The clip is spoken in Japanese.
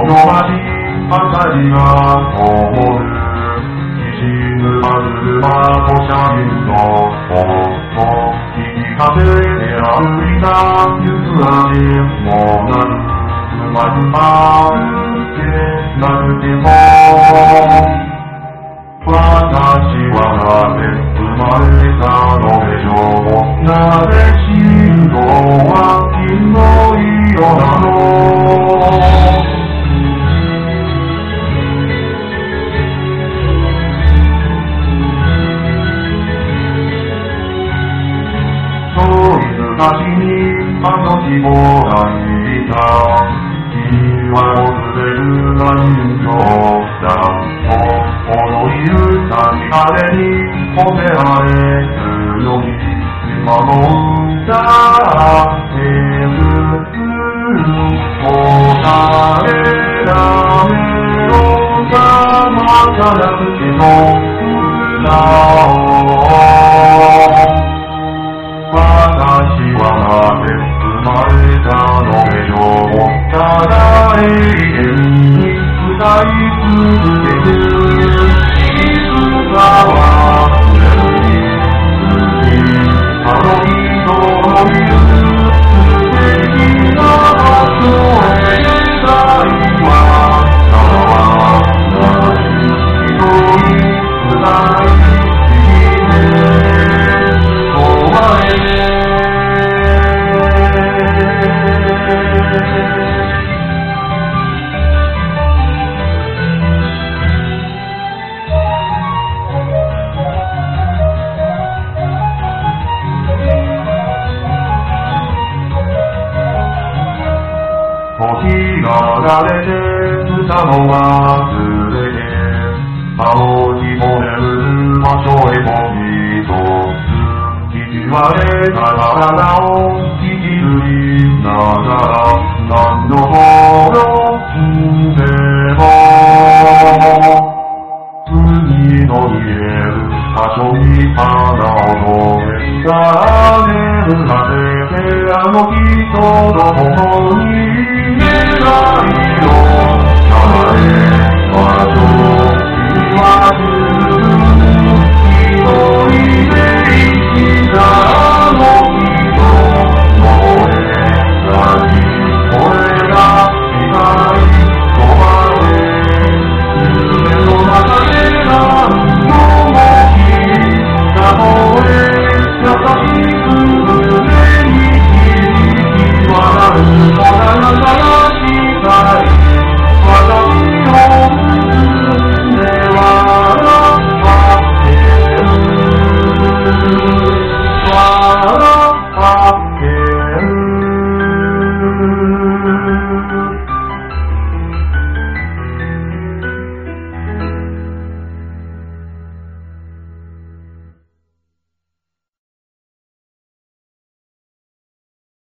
まし明かりが灯るきしむは車と車輪の音引き風で歩いた行くあてもなくまず歩けなくても私はなぜ生まれたのでしょうなぜ死ぬのは金の色なのそういう昔にあの希望がいた君は訪れるが人形だ踊りゆたち風に褒められるように今の歌へ移るおしゃれなメロンがまたなくての歌を私はなぜ生まれたのでしょうただ永遠に歌い続けるいつかは忘れにあの人のいる素敵な場所へたいはたわない一人歌い継ぎて終われ時が流れて歌も忘れて青に燃える場所へも一つひび割れた体を引きずりながら何度も住んでも次の見える場所に花を添え誰眠らせてあの人の共に願いを叶えましょう君は